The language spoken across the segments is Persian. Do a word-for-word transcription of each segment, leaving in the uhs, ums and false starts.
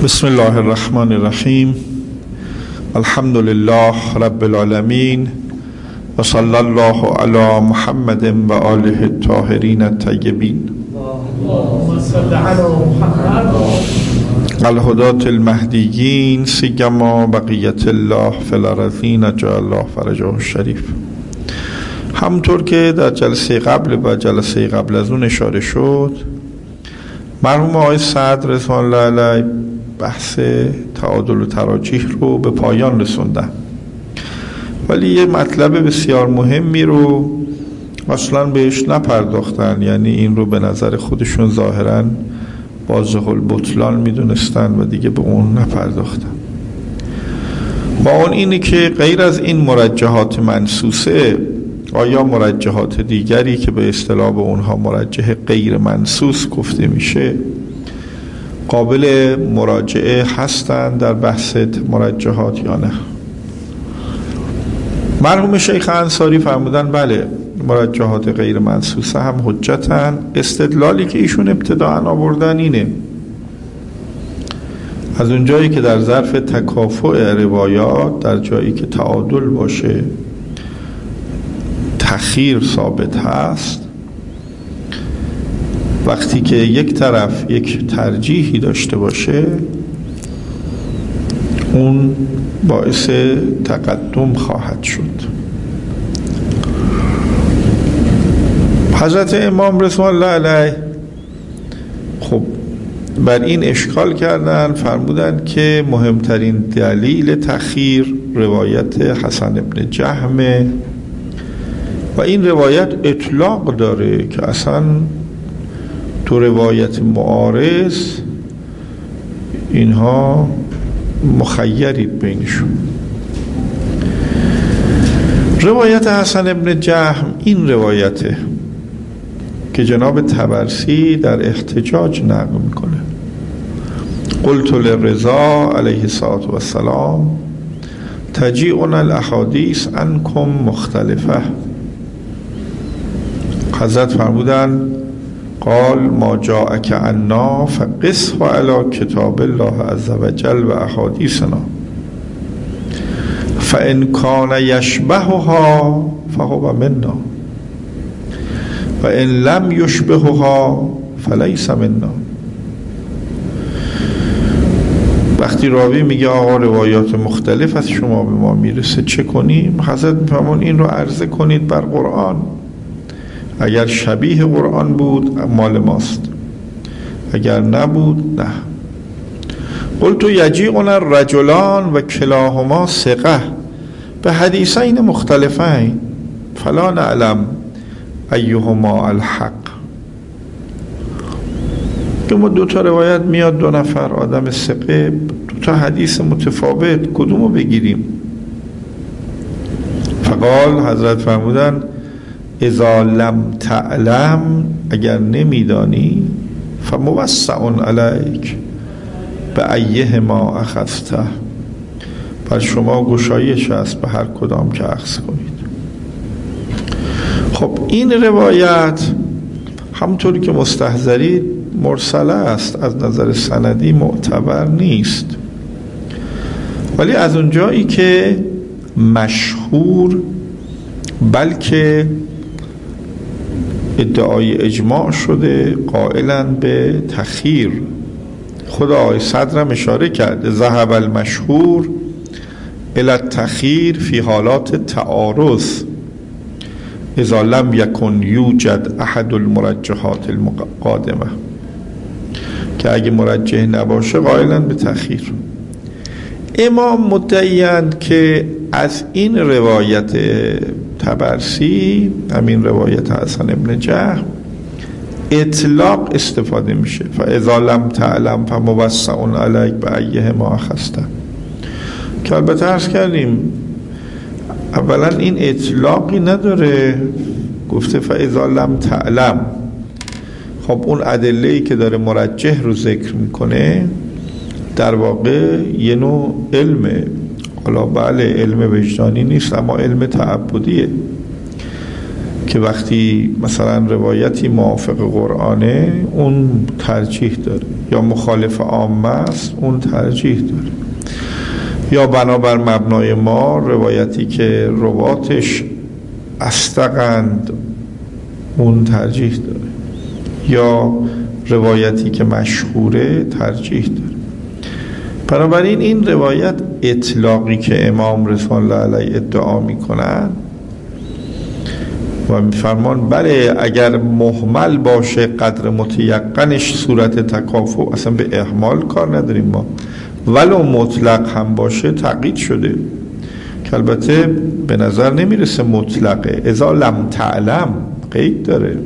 بسم الله الرحمن الرحیم. الحمد لله رب العالمین و صلی الله علی محمد و آله الطاهرین الطیبین الهداة المهدیین سیما بقیت الله فی الارضین جعل الله فرجه الشریف. همونطور که در جلسه قبل و جلسه قبل از اون اشاره شد، مرحوم آقای سعد رضوان الله علیه بحث تعادل و تراجیح رو به پایان رسوندن، ولی یه مطلب بسیار مهمی رو اصلا بهش نپرداختن. یعنی این رو به نظر خودشون ظاهراً واضح البطلان میدونستن و دیگه به اون نپرداختن. با اون اینه که غیر از این مرجحات منسوسه، آیا مرجحات دیگری که به اصطلاح به اونها مرجح غیر منسوس گفته میشه قابل مراجعه هستند در بحث مرجحات یا نه؟ مرحوم شیخ انصاری فرمودن بله، مرجحات غیر منسوسه هم حجتن. استدلالی که ایشون ابتداءً آوردن اینه: از اون جایی که در ظرف تکافؤ روایات، در جایی که تعادل باشه، تخییر ثابت هست، وقتی که یک طرف یک ترجیحی داشته باشه اون باعث تقدم خواهد شد. حضرت امام رضوان الله علیه خب بر این اشکال کردن، فرمودن که مهمترین دلیل تخییر روایت حسن ابن جهمه و این روایت اطلاق داره که اصلا تو روایت معارض اینها مخیرید بینشون. روایت حسن ابن جهم این روایته که جناب طبرسی در احتجاج نقل میکنه: قلت للرضا علیه الصلاة والسلام تجیعنا الاحادیث عنکم مختلفه. حضرت فرمودن قال ما جاءک عنا فقسه علی کتاب الله عز وجل و احادیثنا فان کان یشبهها فهو منا و ان لم یشبهها فلیس منا. وقتی راوی میگه آقا روایات مختلف از شما به ما میرسه چه کنیم؟ حضرت میفرمون این رو عرضه کنید بر قرآن. اگر شبیه قرآن بود مال ماست، اگر نبود نه. قلت یجیعنا الرجلان و کلاهما ثقه به حدیثین مختلفین فلا نعلم ایهما الحق. که ما دو تا روایت میاد، دو نفر آدم ثقه، دو تا حدیث متفاوت، کدومو بگیریم؟ فقال، حضرت فرمودن اذا لم تعلم، اگر نمیدانی، فموسع علیک به ایه ما اخذته، بر شما گشایش است به هر کدام که اخذ کنید. خب این روایت همونطوری که مستحضرید مرسله است، از نظر سندی معتبر نیست، ولی از اونجایی که مشهور بلکه ادعای اجماع شده قائلاً به تخییر، خود آقای صدرم اشاره کرده ذهب المشهور الی التخییر فی حالات تعارض اذا لم یکن یوجد احد المرجحات المقادمه، که اگه مرجح نباشه قائلاً به تخییر. امام مدعیند که از این روایت طبرسی، همین روایت حسن ابن جهم، اطلاق استفاده میشه. فاذا لم تعلم فموسع علیک به ایه ما اخذته، که البته عرض کردیم اولا این اطلاقی نداره، گفته فاذا لم تعلم. خب اون ادله‌ای که داره مرجح رو ذکر میکنه در واقع یه نوع علمه، حالا بله علم وجدانی نیست اما علم تعبدیه. که وقتی مثلا روایتی موافق قرآنه اون ترجیح داره، یا مخالف عامه است اون ترجیح داره، یا بنابر مبنای ما روایتی که رواتش اصدقند اون ترجیح داره، یا روایتی که مشهوره ترجیح داره. بنابراین این روایت اطلاقی که امام رضوان الله علیه ادعا میکنن و میفرمان بله اگر محمل باشه قدر متیقنش صورت تکافؤ اصلا به احمال کار نداریم ما، ولو مطلق هم باشه تقیید شده که البته به نظر نمیرسه مطلقه، اذا لم تعلم قید داره.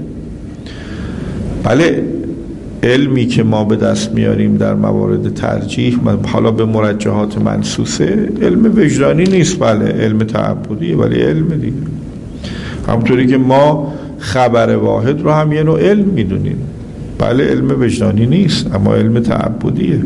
بله علمی که ما به دست میاریم در موارد ترجیح حالا به مرجحات منصوصه علم وجدانی نیست، بله علم تعبدیه ولی علم دیگه، همونطوری که ما خبر واحد رو هم یه نوع علم میدونیم، بله علم وجدانی نیست اما علم تعبدیه.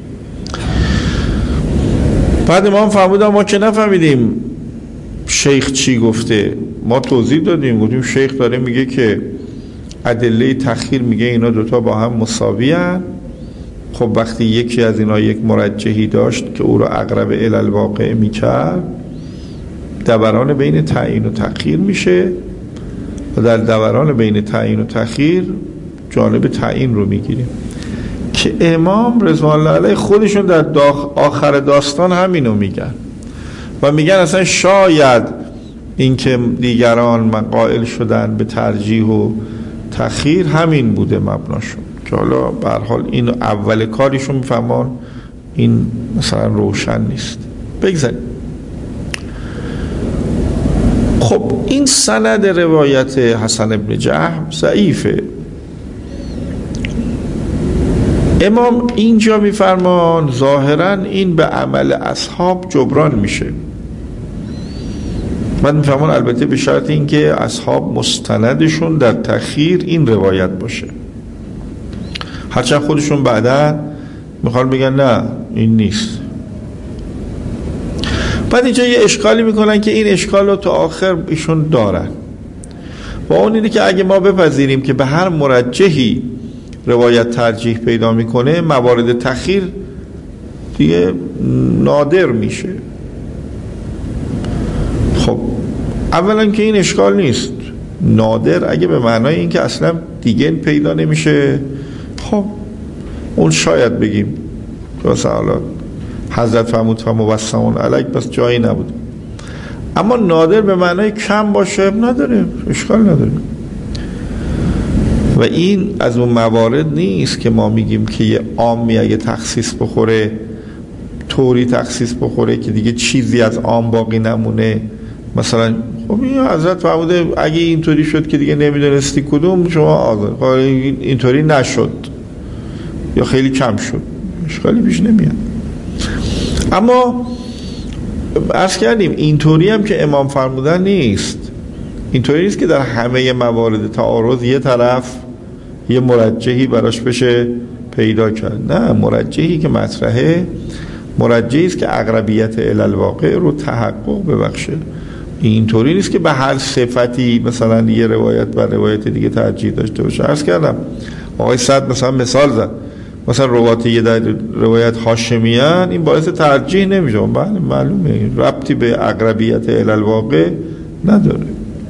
بعد ما هم فهمیدم ما که نفهمیدیم شیخ چی گفته، ما توضیح دادیم گفتیم شیخ داره میگه که ادله تأخیر میگه اینا دوتا با هم مساوی هن. خب وقتی یکی از اینا یک مرجحی داشت که او رو اقرب الی الواقع میکرد، دوران بین تعیین و تأخیر میشه و در دوران بین تعیین و تأخیر جانب تعیین رو میگیریم که امام رضوان الله علیه خودشون در داخ آخر داستان همینو میگن و میگن اصلا شاید اینکه دیگران قائل شدن به ترجیح و تأخیر همین بوده مبناشون، که حالا به هر حال این اول کاریشون میفهمان این مثلا روشن نیست. بگذاریم. خب این سند روایت حسن ابن جهم ضعیفه. امام اینجا میفرمان ظاهرا این به عمل اصحاب جبران میشه. من میفهمون البته به شرط اینکه اصحاب مستندشون در تأخیر این روایت باشه، هرچند خودشون بعدا میخوان بگن نه این نیست. بعد اینجا یه اشکالی میکنن که این اشکال رو تا آخر ایشون دارن و اون اینه که اگه ما بپذیریم که به هر مرجحی روایت ترجیح پیدا میکنه، موارد تأخیر دیگه نادر میشه. خب اولا که این اشکال نیست، نادر اگه به معنای این که اصلا دیگه پیدا نمیشه، خب اون شاید بگیم مثلا حضرت فرمود فموسمون علیک بس جایی نبود، اما نادر به معنای کم باشه نداره، اشکال نداره. و این از اون موارد نیست که ما میگیم که یه عامی اگه تخصیص بخوره طوری تخصیص بخوره که دیگه چیزی از عام باقی نمونه. مثلا خب این حضرت فرموده اگه اینطوری شد که دیگه نمیدونستی کدوم شما آزاد، خب اینطوری نشد یا خیلی کم شد، اشکالی پیش نمیاد. اما عرض کردیم اینطوری هم که امام فرمودن نیست، اینطوری نیست که در همه موارد تعارض یه طرف یه مرجحی براش بشه پیدا کرد. نه، مرجحی که مطرحه مرجحی است که اقربیت الی الواقع رو تحقق ببخشه. اینطوری نیست که به هر صفتی مثلا یه روایت بر روایت دیگه ترجیح داشته باشه. عرض کردم آقای صد مثلا مثال زد، مثلا روایت یه در روایت هاشمیان این باعث ترجیح نمیشه، بله معلومه ربطی به اقربیت الی الواقع نداره.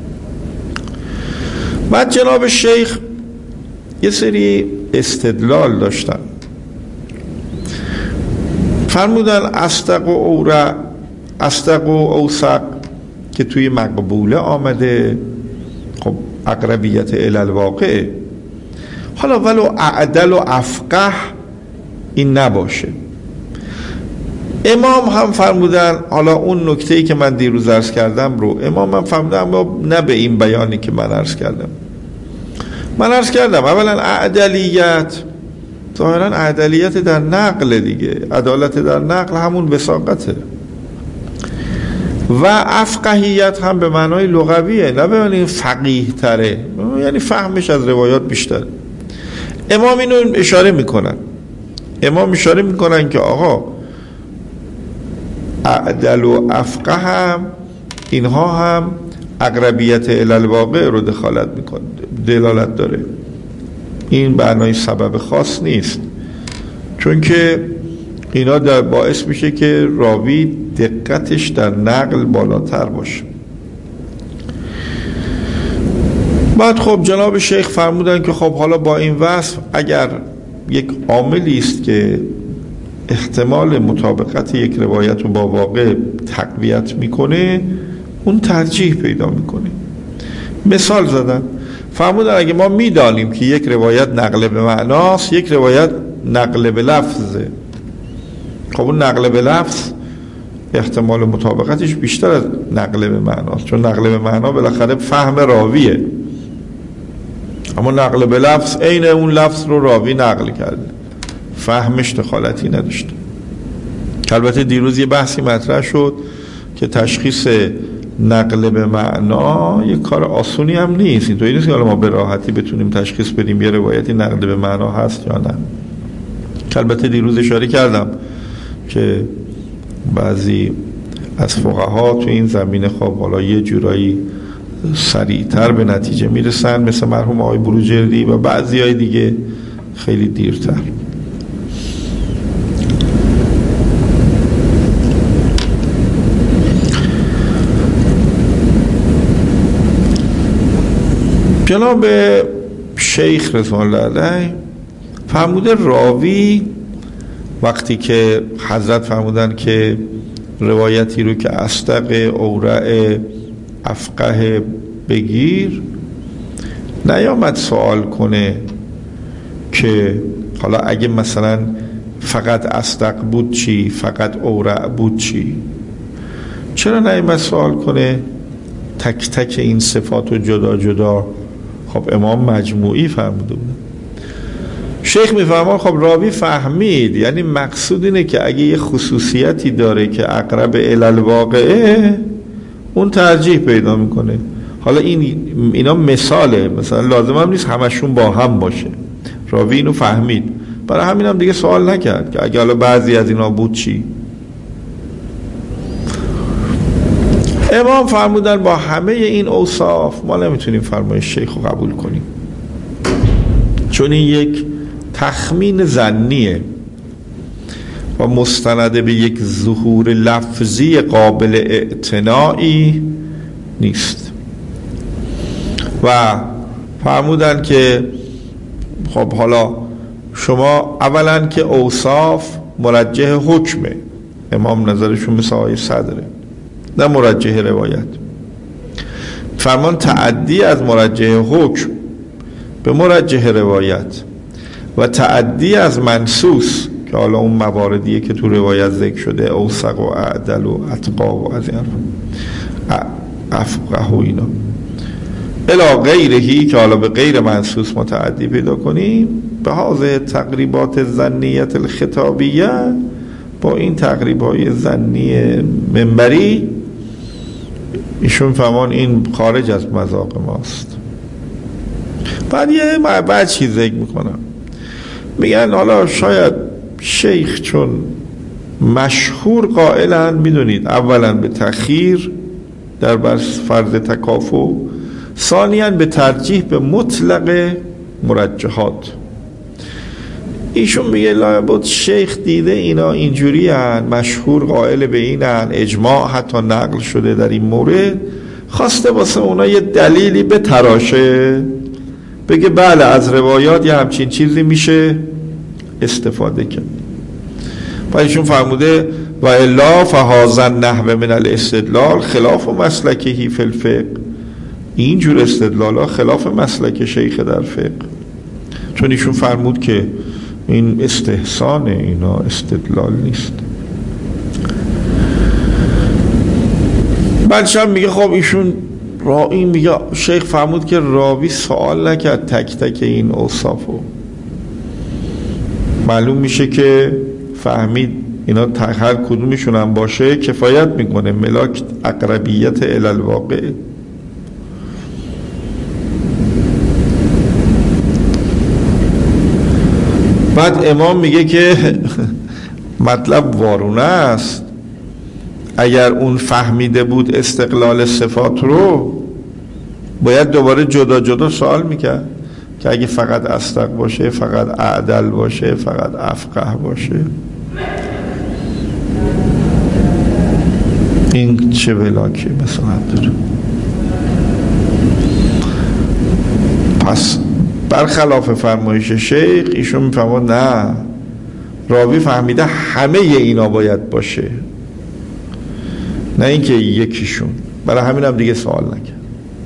بعد جناب شیخ یه سری استدلال داشتن، فرمودن اصدق و اورع، اصدق و اوثق که توی مقبوله آمده، خب اقربیت الی الواقع. حالا ولو اعدل و افقه این نباشه. امام هم فرمودن، حالا اون نکته‌ای که من دیروز عرض کردم رو امام هم فرمودن، اما نه به این بیانی که من عرض کردم. من عرض کردم اولا اعدلیت ظاهرا اعدلیت در نقل دیگه، عدالت در نقل همون وثاقته، و افقهیت هم به معنای لغویه، نه به معنای فقیه تره، یعنی فهمش از روایات بیشتر. امام اینو اشاره میکنن، امام اشاره میکنن که آقا اعدل و افقه هم اینها هم اقربیت الالواقع رو دخالت میکنه، دلالت داره. این بنای سبب خاص نیست، چون که اینا در باعث میشه که راوی دقتش در نقل بالاتر باشه. بعد خب جناب شیخ فرمودن که خب حالا با این وصف اگر یک عاملی است که احتمال مطابقت یک روایت رو با واقع تقویت میکنه، اون ترجیح پیدا میکنه. مثال زدن، فرمودن اگه ما میدانیم که یک روایت نقل به معناست، یک روایت نقل به لفظه، خب اون نقل به لفظ احتمال مطابقتش بیشتر از نقل به معناست، چون نقل به معنا بالاخره فهم راویه، اما نقل به لفظ عین اون لفظ رو راوی نقل کرده، فهمش دخالتی نداشته. البته دیروز یه بحثی مطرح شد که تشخیص نقل به معنا یک کار آسونی هم نیست. اینطوری نیست که حالا ما به راحتی بتونیم تشخیص بدیم یه روایتی نقل به معنا هست یا نه. البته دیروز اشاره کردم که بعضی از فقها تو این زمینه خب حالا یه جورایی سریعتر به نتیجه میرسن، مثل مرحوم آقای بروجردی، و بعضی های دیگه خیلی دیرتر. جناب شیخ رضوان الله علیه فرموده راوی وقتی که حضرت فرمودن که روایتی رو که اصدق اورع افقه بگیر، نیامد سوال کنه که حالا اگه مثلا فقط اصدق بود چی، فقط اورع بود چی. چرا نیامد سوال کنه تک تک این صفات رو جدا جدا؟ خب امام مجموعی فرموده بود. شیخ میفهمه خب راوی فهمید، یعنی مقصود اینه که اگه یه خصوصیتی داره که اقرب الالواقعه، اون ترجیح پیدا میکنه. حالا این اینا مثاله، مثلا لازم هم نیست همشون با هم باشه. راوی اینو فهمید، برای همین هم دیگه سوال نکرد که اگه حالا بعضی از اینا بود چی. امام فرمودن با همه این اوصاف ما نمیتونیم فرمایش شیخ رو قبول کنیم، چون این یک تخمین ظنیه و مستند به یک ظهور لفظی قابل اعتنایی نیست. و فرمودن که خب حالا شما اولا که اوصاف مرجح حکمه، امام نظرشون مثل آیه صدره، نه مرجح روایت. فرمان تعدی از مرجح حکم به مرجح روایت و تعدی از منصوص که حالا اون مواردیه که تو روایت ذکر شده، اوثق و اعدل و اتقا و از این افقه و اینا، الا غیرهی که حالا به غیر منصوص متعدی پیدا کنیم، به حاضر تقریبات ظنیت الخطابیه، با این تقریبای ظنی منبری، ایشون فرمان این خارج از مذاق ماست. بعد یه بعد چیز ذکر میکنم، میگن حالا شاید شیخ چون مشهور قائلن، میدونید اولا به تأخیر در بر فرض تکافؤ، ثانیاً به ترجیح به مطلق مرجحات. ایشون میگه لابد شیخ دیده اینا اینجوری هن، مشهور قائل به اینن، اجماع حتی نقل شده در این مورد، خواسته واسه اونا یه دلیلی به تراشه، بگه بله از روایات یه همچین چیزی میشه استفاده کرد. و ایشون فرموده و الا فهذا النحو من الاستدلال خلاف مسلکه فی الفقه، اینجور استدلال ها خلاف مسلک شیخ در فقه، چون ایشون فرمود که این استحسان، اینا استدلال نیست. بعدش هم میگه خب ایشون را این میگه شیخ فرمود که راوی سوال نکرد تک تک این اوصافو، معلوم میشه که فهمید اینا هر کدومشون هم باشه کفایت میکنه، ملاک اقربیت الالواقع. بعد امام میگه که مطلب وارونه است، اگر اون فهمیده بود استقلال صفات رو باید دوباره جدا جدا سوال میکرد که اگه فقط اصدق باشه، فقط اعدل باشه، فقط افقه باشه، این چه ولاکه مثلا داره. پس برخلاف فرمایش شیخ ایشون میفهمد نه، راوی فهمیده همه اینا باید باشه، نه اینکه یکیشون. برای همین هم دیگه سوال نکرد.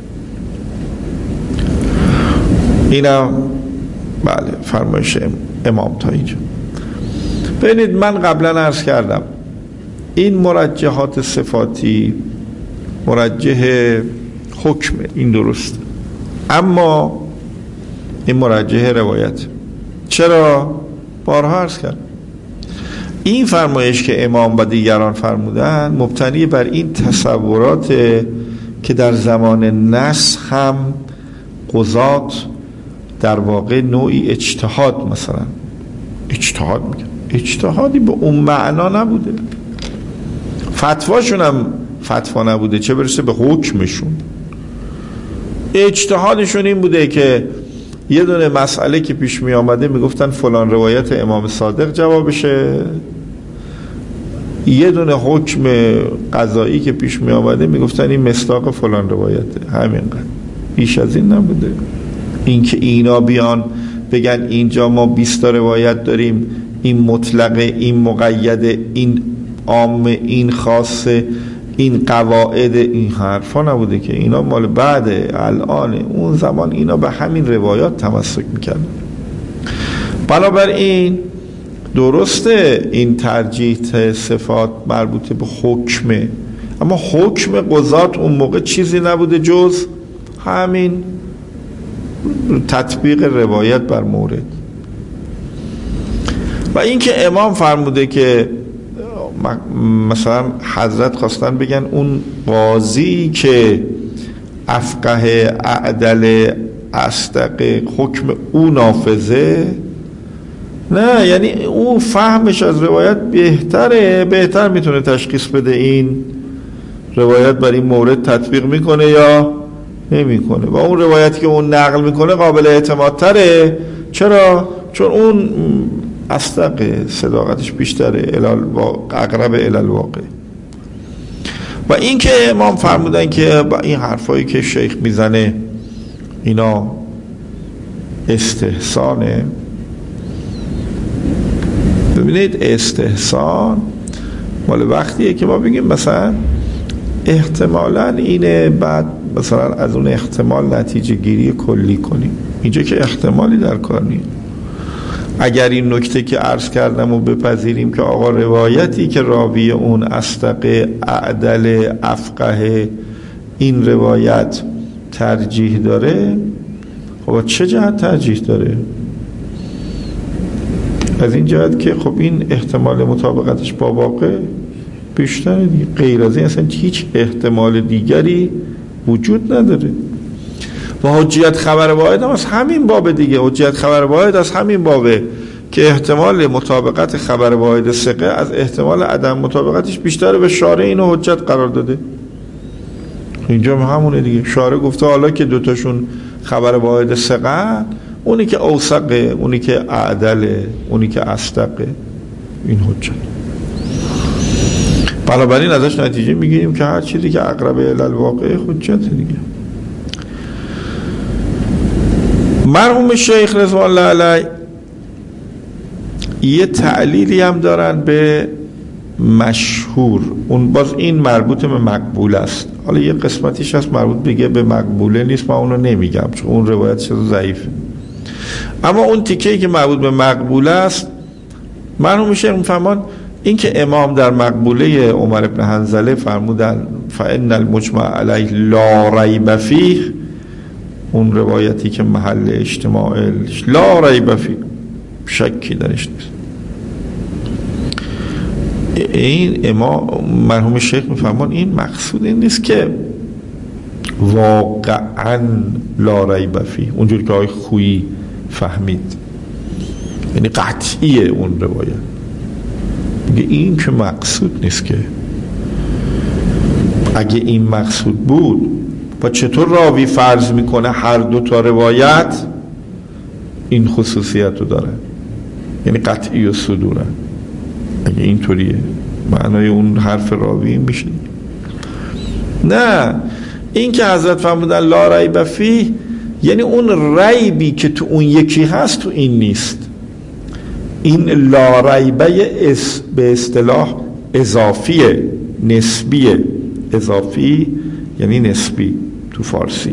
اینم بله فرمایش امام تا اینجا. ببینید من قبلا عرض کردم این مرجحات صفاتی مرجح حکمه، این درست، اما این مرجح روایت. چرا؟ بارها عرض کردم این فرمایش که امام و دیگران فرمودن مبتنی بر این تصورات که در زمان نسخ هم قضات در واقع نوعی اجتهاد، مثلا اجتهاد میگن، اجتهادی به اون معنا نبوده، فتواشون هم فتوا نبوده، چه برسه به حکمشون. اجتهادشون این بوده که یه دونه مسئله که پیش می آمده میگفتن فلان روایت امام صادق جوابشه، یه دونه حکم قضایی که پیش می آمده میگفتن این مصداق فلان روایته، همینقدر، بیش از این نبوده. این که اینا بیان بگن اینجا ما بیست تا روایت داریم، این مطلقه، این مقیده، این عام، این خاصه، این قواعد، این حرفا نبوده که. اینا مال بعده، الان. اون زمان اینا به همین روایات تمسک میکردن. بنابراین درسته این ترجیح صفات مربوط به حکمه، اما حکم قضات اون موقع چیزی نبوده جز همین تطبیق روایت بر مورد. و این که امام فرموده که مثلا حضرت خواستن بگن اون قاضی که افقه اعدل اصدق حکم او نافذه، نه، یعنی او فهمش از روایت بهتره، بهتر میتونه تشخیص بده این روایت بر این مورد تطبیق میکنه یا نمیکنه. و اون روایتی که اون نقل میکنه قابل اعتماد تره. چرا؟ چون اون اصدق، صداقتش بیشتره، اقرب الی الواقع. و این که امام فرمودن که با این حرفایی که شیخ میزنه اینا استحسانه. ببینید استحسان مال وقتیه که ما بگیم مثلا احتمالاً اینه، بعد مثلا از اون احتمال نتیجه گیری کلی کنیم. اینجا که احتمالی در کار نیست. اگر این نکته که عرض کردم و بپذیریم که آقا روایتی که راوی اون اصدق اعدل افقه این روایت ترجیح داره، خب چه جهت ترجیح داره؟ از این جهت که خب این احتمال مطابقتش با واقع بیشتره دیگه. غیر از این اصلا هیچ احتمال دیگری وجود نداره. و حجیت خبر واحد هم از همین باب دیگه. حجیت خبر واحد از همین بابه که احتمال مطابقت خبر واحد ثقه از احتمال عدم مطابقتش بیشتره، به شارع اینو حجت قرار داده. اینجا هم همونه دیگه. شارع گفته حالا که دوتاشون خبر واحد ثقه، اونی که اوثقه، اونی که اعدله، اونی که اصدقه، این حجت. بنابراین ازش نتیجه میگیریم که هر چیزی که اقرب الی الواقع حجت دیگه. مرحوم شیخ رضوان الله علیه یه تعلیلی هم دارن به مشهور، اون باز این مربوط به مقبول است. حالا یه قسمتیش هست مربوط بگه به مقبوله نیست، من اونو نمیگم چون اون روایتش ضعیفه. اما اون تیکه‌ای که مربوط به مقبوله است، مرحوم شیخ میفرمان این که امام در مقبوله عمر بن حنظله فرمودن فإن المجمع علیه لا ریب فیه، اون روایتی که محل اجتماع لا ریب فیه، شکی درش نیست. این امام مرحوم شیخ میفرمان این مقصود این نیست که واقعا لا ریب فیه اونجوری که آقای خویی فهمید، یعنی قطعیه اون روایت. میگه این که مقصود نیست، که اگه این مقصود بود با چطور راوی فرض میکنه هر دو تا روایت این خصوصیت رو داره، یعنی قطعی و صدوره. اگه اینطوریه معنای اون حرف راوی میشه. نه، این که حضرت فرمودن لا ریب فیه یعنی اون ریبی که تو اون یکی هست تو این نیست. این لا ریبه به اصطلاح اضافیه، نسبیه. اضافی یعنی نسبی تو فارسی،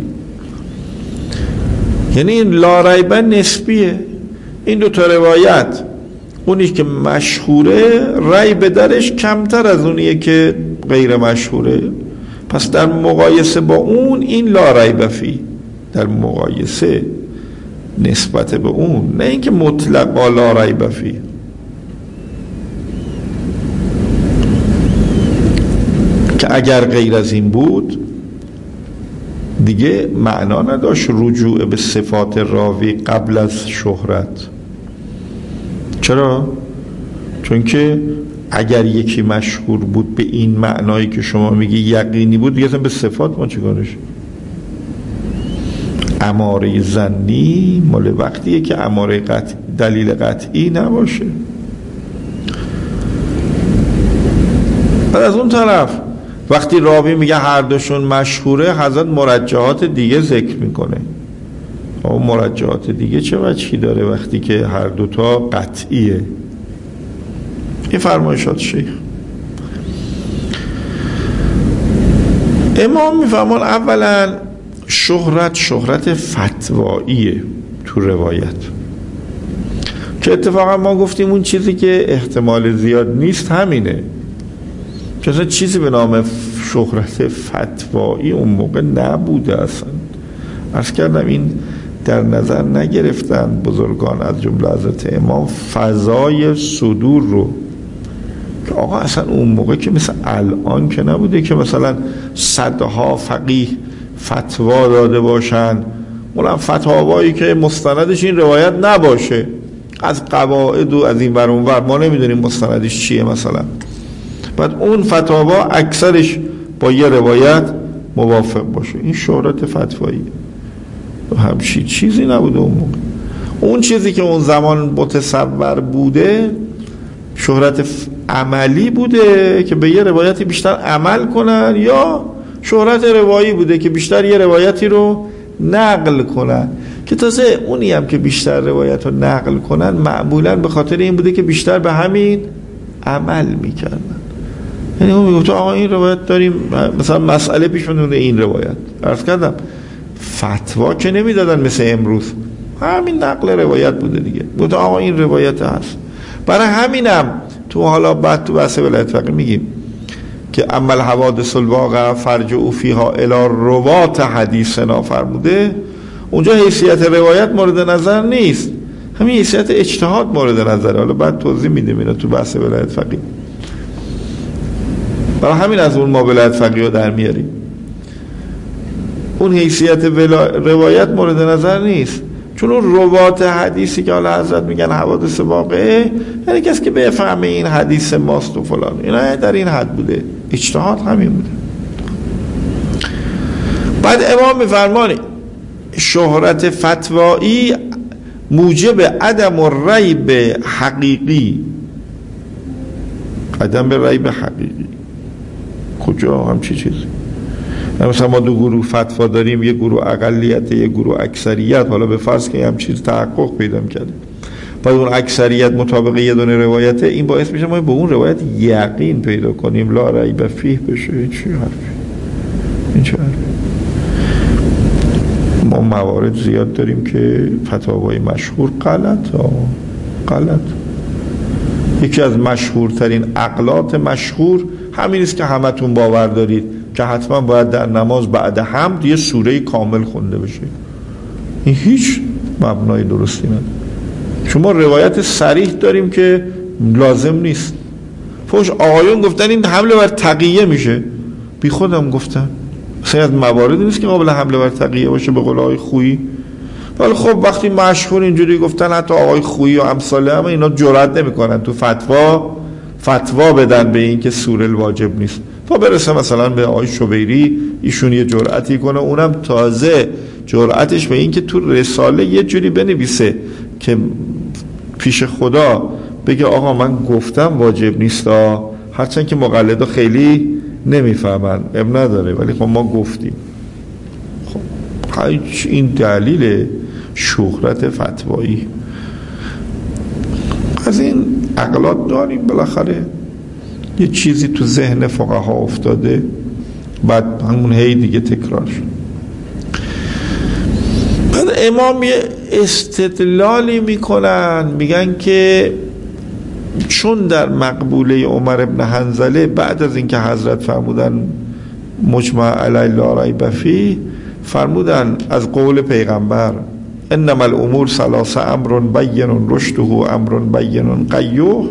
یعنی این لا ریبه نسبیه. این دو تا روایت، اونی که مشهوره ریب درش کمتر از اونیه که غیر مشهوره، پس در مقایسه با اون این لا ریب فیه، در مقایسه نسبت به اون، نه اینکه مطلق لا ریب فیه. که اگر غیر از این بود دیگه معنا نداشت رجوع به صفات راوی قبل از شهرت. چرا؟ چون که اگر یکی مشهور بود به این معنایی که شما میگی یقینی بود، دیگه به صفات ما چیکارش؟ اماره ظنی مال وقتیه که اماره قطعی دلیل قطعی نباشه. بعد از اون طرف وقتی راوی میگه هر دوشون مشهوره، حضرت مرجحات دیگه ذکر میکنه. اون مرجحات دیگه چه وجهی داره وقتی که هر دوتا قطعیه؟ این فرمایشات شیخ. امام میفهمان اولا شهرت شهرت فتواییه تو روایت، که اتفاقا ما گفتیم اون چیزی که احتمال زیاد نیست همینه، چون چیزی به نام شهرت فتوایی اون موقع نبوده اصلا. عرض کردم این در نظر نگرفتن بزرگان از جمله حضرت امام فضای صدور رو، که آقا اصلا اون موقع که مثل الان که نبوده که مثلا صدها فقیه فتوا داده باشن، اونم فتاوایی که مستندش این روایت نباشه، از قواعد و از این ور اون ور ما نمیدونیم مستندش چیه مثلا. بعد اون فتاوا اکثرش با یه روایت موافق باشه، این شهرت فتوایی. همچی چیزی نبوده اون موقع. اون چیزی که اون زمان متصور بوده شهرت عملی بوده که به یه روایتی بیشتر عمل کنن، یا شهرت روایی بوده که بیشتر یه روایتی رو نقل کنن، که تازه اونی هم که بیشتر روایت رو نقل کنن معمولا به خاطر این بوده که بیشتر به همین عمل میکردن. یعنی اون میگفت آقا این روایت داریم، مثلا مسئله پیش میاد این روایت، عرض کردم فتوا که نمیدادن مثل امروز، همین نقل روایت بوده دیگه، گفت آقا این روایت هست. برای همینم تو حالا بعد تو بحث ولایت فقیه میگیم که عمل حوادث الواقع فرجعوا فیها الی روات حدیثنا فرموده، اونجا حیثیت روایت مورد نظر نیست، همین حیثیت اجتهاد مورد نظره. حالا بعد توضیح میدیم اینا تو بحث ولایت فقیه. برای همین از اون ما ولایت فقیه رو در میاریم. اون حیثیت روایت مورد نظر نیست، چون اون روات حدیثی که حالا حضرت میگن حوادث واقعه، یعنی کسی که بفهمه این حدیث ماست و فلان، اینا در این حد بوده، اجتهاد همین بوده. بعد امام میفرمانی شهرت فتوایی موجب عدم ریب حقیقی. عدم ریب حقیقی کجا؟ همچی چیزی مثلا ما دو گروه فتوا داریم، یه گروه اقلیت یه گروه اکثریت، حالا به فرض که هم چیز تحقق پیدا کرده، بعد اون اکثریت مطابق یه دونه روایته، این باعث میشه ما به اون روایت یقین پیدا کنیم، لا ریب فیه بشه. این چی حرفی؟ این چه حرفی؟ ما موارد زیاد داریم که فتاوای مشهور غلط ها غلط. یکی از مشهورترین عقلات مشهور همین است که همتون باور دارید که حتما باید در نماز بعد حمد یه سوره کامل خونده بشه. این هیچ مبنای درستی نداره. شما روایت صریح داریم که لازم نیست. فوش آقایون گفتن این حمله بر تقیه میشه، بی خودم گفتن اصلا از مواردی نیست که قابل حمله بر تقیه باشه به قول آقای خویی. ولی خب وقتی مشهور اینجوری گفتن، حتی آقای خویی و امثاله هم اینا جرئت نمیکنن تو فتوا فتوا بدن به این که سوره الواجب نیست، تا برسه مثلا به آقای شبیری ایشون یه جرأتی کنه، اونم تازه جرأتش به این که تو رساله یه جوری بنویسه که پیش خدا بگه آقا من گفتم واجب نیست، هرچند که مقلدا خیلی نمیفهمن اب نداره، ولی خب ما گفتیم. خب این دلیل شهرت فتوایی. از این عقلات داریم، بالاخره یه چیزی تو ذهن فقها افتاده، بعد همون هی دیگه تکرار شد. بعد امام یه استدلالی میکنن، میگن که چون در مقبوله عمر ابن حنظله بعد از اینکه حضرت فرمودن مجمع علی لا ریب فیه، فرمودن از قول پیغمبر انما الامور ثلاث امر بین رشده امر بین قیوح،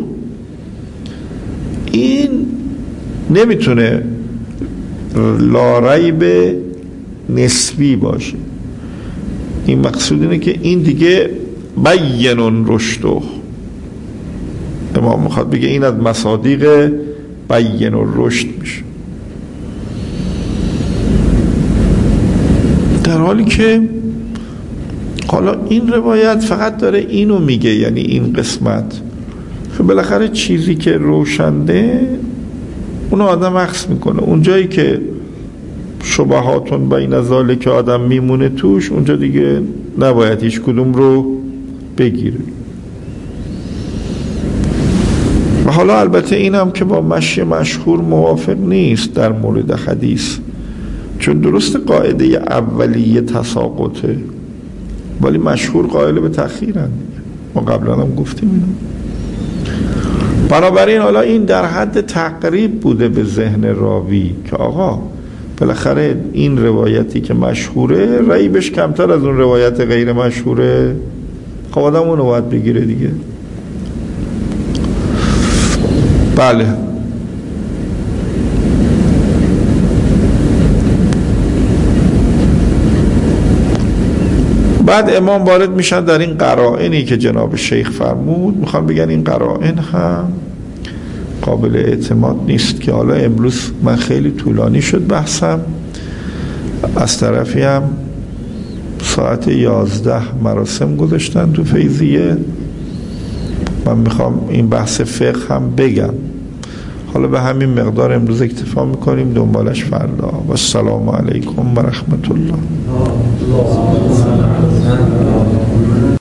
این نمیتونه لا ریب نسبی باشه. این مقصود اینه که این دیگه بین رشده، امام میخواد بگه این از مصادیق بین رشد میشه، در حالی که حالا این روایت فقط داره اینو میگه، یعنی این قسمت. خب بالاخره چیزی که روشنده اونو آدم اخذ میکنه، اون جایی که شبهاتون بین ذالک که آدم میمونه توش، اونجا دیگه نباید هیچ کدوم رو بگیره. و حالا البته اینم که با مشی مشهور موافق نیست در مورد حدیث، چون درست قاعده اولیه تساقطه، ولی مشهور قائل به تأخیرن، ما قبلا هم گفتیم اینو. بنابراین حالا این در حد تقریب بوده به ذهن راوی که آقا بالاخره این روایتی که مشهوره ریبش کمتر از اون روایت غیر مشهوره، خب آدم اونو باید بگیره دیگه. بله. بعد امام وارد میشن در این قرائنی که جناب شیخ فرمود، میخوان بگن این قرائن هم قابل اعتماد نیست، که حالا امروز من خیلی طولانی شد بحثم، از طرفی هم ساعت یازده مراسم گذاشتن تو فیضیه، من میخوام این بحث فقه هم بگم. حالا به همین مقدار امروز اکتفا میکنیم، دنبالش فردا. و السلام علیکم و رحمت الله.